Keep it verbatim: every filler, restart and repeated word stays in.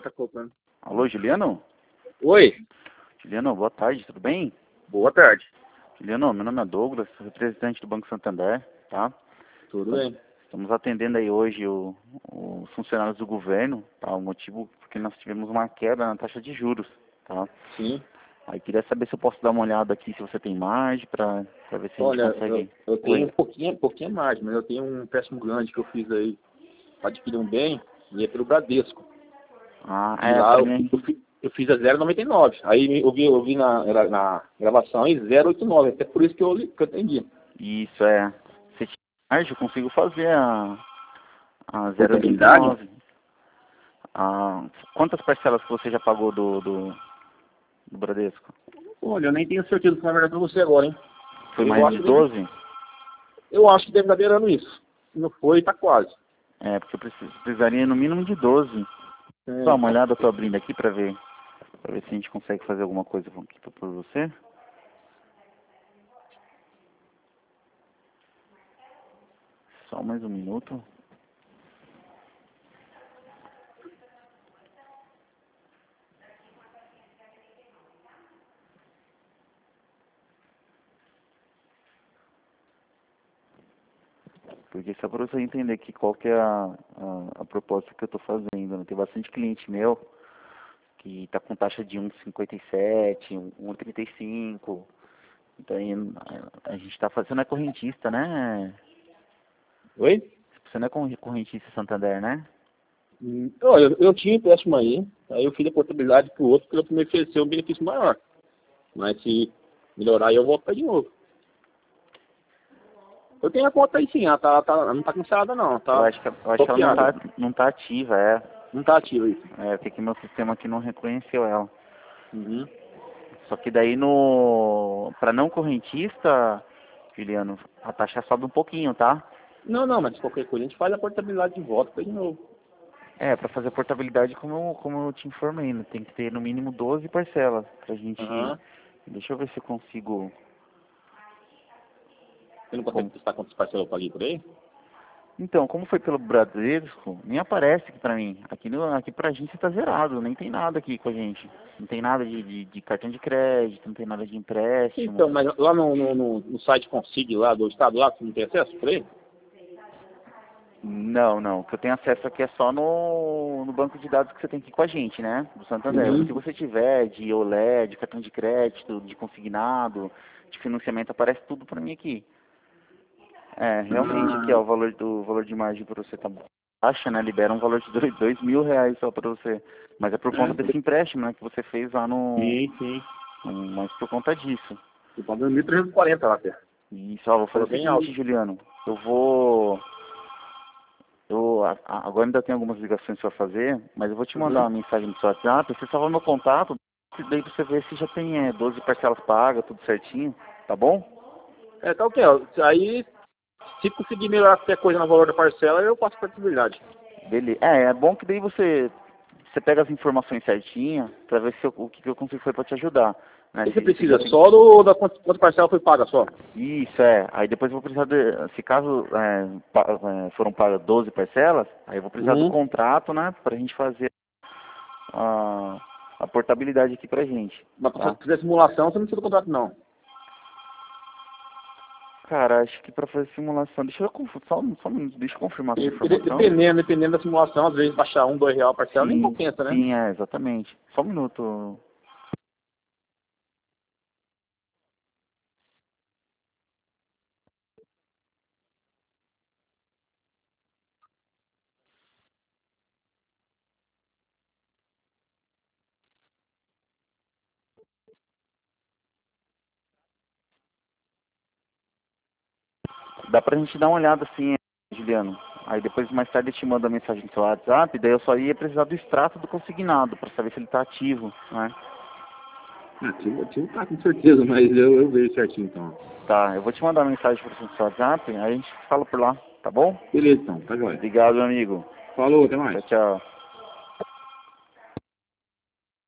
tá colocando. Alô, Juliano? Oi, Juliano, boa tarde, tudo bem? boa tarde. Juliano, meu nome é Douglas, sou representante do Banco Santander, tá? Tudo bem? Estamos atendendo aí hoje o, os funcionários do governo, tá? O motivo porque nós tivemos uma queda na taxa de juros, tá? Sim. Aí queria saber se eu posso dar uma olhada aqui, se você tem margem, para ver se a gente Olha, consegue... eu, eu tenho Oi. um pouquinho, um pouquinho mais, mas eu tenho um empréstimo grande que eu fiz aí para adquirir um bem e é pelo Bradesco. Ah, E é, lá para eu, mim... eu, fi- eu fiz a zero vírgula noventa e nove. Aí eu vi, eu vi na, na na gravação em zero vírgula oitenta e nove. Até por isso que eu, li- que eu entendi. Isso, é. Se tiver margem, eu consigo fazer a, a zero vírgula oitenta e Portabilidade? nove. Ah, quantas parcelas que você já pagou do, do, do Bradesco? Olha, eu nem tenho certeza de falar a verdade pra você agora, hein? Foi Eu mais acho de que deve, doze? eu acho que deve estar beirando isso. Se não foi, tá quase. É, porque eu preciso, precisaria no mínimo de doze. Dá É. uma olhada, eu tô abrindo aqui pra ver, pra ver se a gente consegue fazer alguma coisa aqui por você. Só mais um minuto. Porque só para você entender aqui qual que é a, a, a proposta que eu estou fazendo, né? Tem bastante cliente meu que está com taxa de um vírgula cinquenta e sete, um vírgula trinta e cinco. Então aí, a, a gente está fazendo é correntista, né? Oi? Você não é corre- correntista Santander, né? Hum, Olha, eu, eu tinha empréstimo aí, aí eu fiz a portabilidade pro outro, porque ele me ofereceu um benefício maior. Mas se melhorar, eu volto pra de novo. Eu tenho a conta aí sim, ela tá, tá, não tá cancelada não, Eu tá acho que, eu acho que ela não bloqueada. tá, não tá ativa, é. Não tá ativa isso. É, porque meu sistema aqui não reconheceu ela. Uhum. Só que daí no... Para não correntista, Juliano, a taxa sobe um pouquinho, tá? Não, não, mas de qualquer coisa a gente faz a portabilidade de volta pra de novo. É, para fazer a portabilidade, como eu, como eu te informei, né? Tem que ter no mínimo doze parcelas pra gente... Aham. Deixa eu ver se eu consigo... Você não consegue Como... testar quantos parcelas eu paguei por aí? Então, como foi pelo Bradesco, nem aparece aqui pra mim. Aqui, no, aqui pra gente tá zerado, nem tem nada aqui com a gente. Não tem nada de, de, de cartão de crédito, não tem nada de empréstimo. Então, mas lá no, no, no, no site Consig lá do estado lá, você não tem acesso por aí? Não, não. O que eu tenho acesso aqui é só no, no banco de dados que você tem aqui com a gente, né? Do Santander. O que Uhum. você tiver de Olé, de cartão de crédito, de consignado, de financiamento, aparece tudo pra mim aqui. É, realmente aqui ó, Ah, o valor do o valor de margem para você tá baixa, né? Libera um valor de dois, dois mil reais só para você. Mas é por conta é. desse empréstimo, né, que você fez lá no, Sim, sim. no mas por conta disso. Eu pagando mil trezentos e quarenta lá até. E só vou fazer Falou o bem alto. seguinte, Juliano. Eu vou eu a- a- agora ainda tenho algumas ligações para fazer, mas eu vou te mandar Uhum. uma mensagem no seu WhatsApp, você salva meu contato, daí pra você ver se já tem é, doze parcelas pagas, tudo certinho, tá bom? É, tá ok, ó. Aí, se conseguir melhorar qualquer coisa no valor da parcela, eu passo portabilidade. Beleza. É, é bom que daí você, você pega as informações certinhas pra ver se eu- o que que eu consigo fazer pra te ajudar. Né? E você Se, se já precisa tem... só do, da quanto, quanto parcela foi paga só? Isso, é. Aí depois eu vou precisar de. Se caso é, pa- é, foram pagas doze parcelas, aí eu vou precisar do Uhum. contrato, né? Pra gente fazer a, a portabilidade aqui pra gente. Mas se você Tá? fizer simulação, você não precisa do contrato não. Cara, acho que pra fazer simulação. Deixa eu conf- só, um- só um minuto, deixa eu confirmar essa Dep- informação. Dependendo, dependendo da simulação, às vezes baixar um, dois real a parcela nem Sim, compensa, né? sim, é, exatamente. Só um minuto. Dá pra gente dar uma olhada assim, Juliano. Aí depois mais tarde eu te mando a mensagem no seu WhatsApp, daí eu só ia precisar do extrato do consignado pra saber se ele tá ativo, né? Ativo, ativo tá com certeza, mas eu, eu vejo certinho então. Tá, eu vou te mandar uma mensagem pro seu WhatsApp, aí a gente fala por lá, tá bom? Beleza então, tá joia. Obrigado, meu amigo. Falou, até mais. Tchau, tchau.